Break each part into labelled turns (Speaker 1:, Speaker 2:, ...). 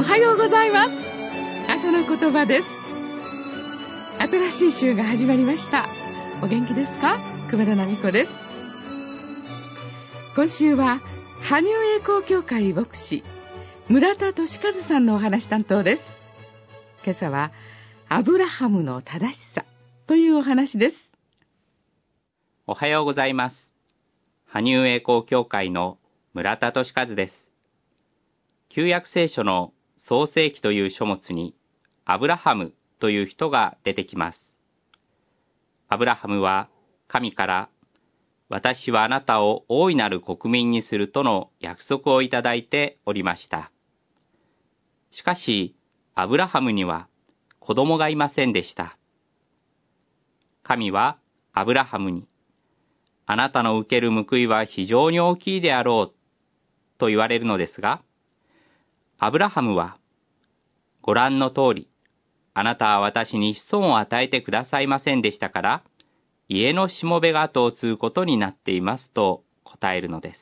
Speaker 1: はようございます。朝の言葉です。新しい週が始まりました。お元気ですか？熊田奈美子です。今週は羽生栄光協会牧師村田俊和さんのお話担当です。今朝はアブラハムの正しさというお話です。
Speaker 2: おはようございます。羽生栄光協会の村田俊和です。旧約聖書の創世記という書物にアブラハムという人が出てきます。アブラハムは神から私はあなたを大いなる国民にするとの約束をいただいておりました。しかしアブラハムには子供がいませんでした。神はアブラハムにあなたの受ける報いは非常に大きいであろうと言われるのですが、アブラハムはご覧の通り、あなたは私に子孫を与えてくださいませんでしたから、家のしもべが後を継ぐことになっていますと答えるのです。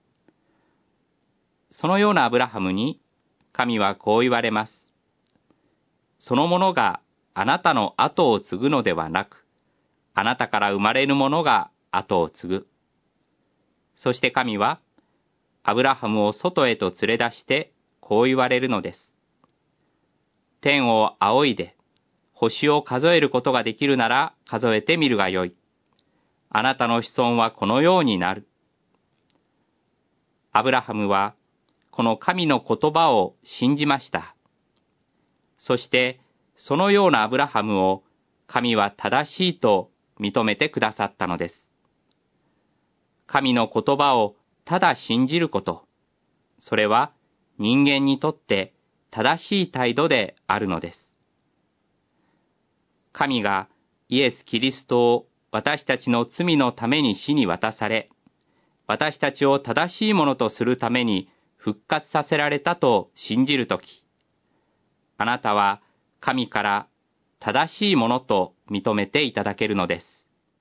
Speaker 2: そのようなアブラハムに神はこう言われます。その者があなたの後を継ぐのではなく、あなたから生まれる者が後を継ぐ。そして神はアブラハムを外へと連れ出してこう言われるのです。天を仰いで星を数えることができるなら数えてみるがよい。あなたの子孫はこのようになる。アブラハムはこの神の言葉を信じました。そしてそのようなアブラハムを神は正しいと認めてくださったのです。神の言葉をただ信じること、それは人間にとって正しい態度であるのです。神がイエス・キリストを私たちの罪のために死に渡され、私たちを正しいものとするために復活させられたと信じるとき、あなたは神から正しいものと認めていただけるのです。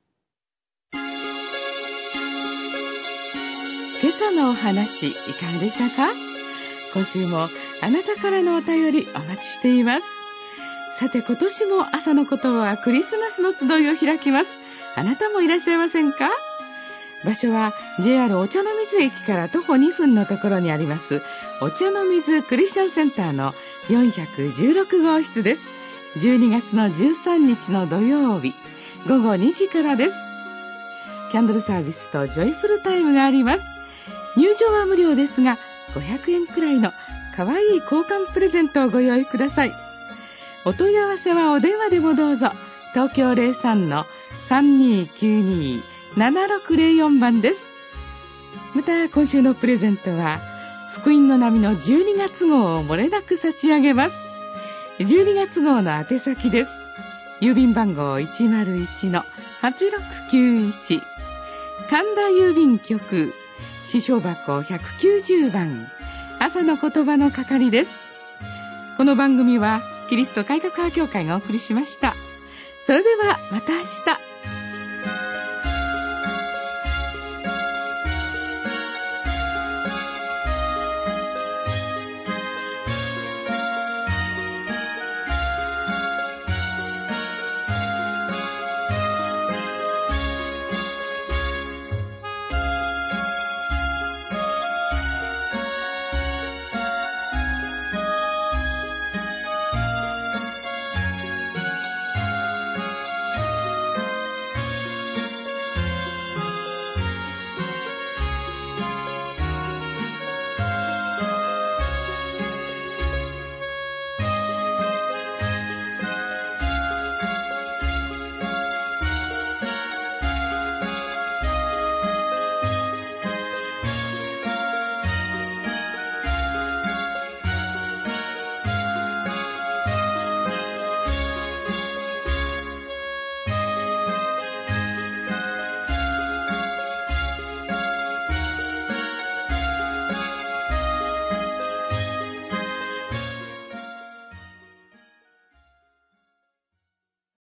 Speaker 1: 今朝のお話いかがでしたか？今週もあなたからのお便りお待ちしています。さて今年も朝の言葉はクリスマスの集いを開きます。あなたもいらっしゃいませんか？場所は JR お茶の水駅から徒歩2分のところにありますお茶の水クリスチャンセンターの416号室です。12月の13日の土曜日午後2時からです。キャンドルサービスとジョイフルタイムがあります。入場は無料ですが500円くらいのかわいい交換プレゼントをご用意ください。お問い合わせはお電話でもどうぞ。東京 03-3292-7604 番です。また今週のプレゼントは福音の波の12月号を漏れなく差し上げます。12月号の宛先です。郵便番号 101-8691 神田郵便局支所箱190番朝の言葉の係です。この番組はキリスト改革派協会がお送りしました。それではまた明日。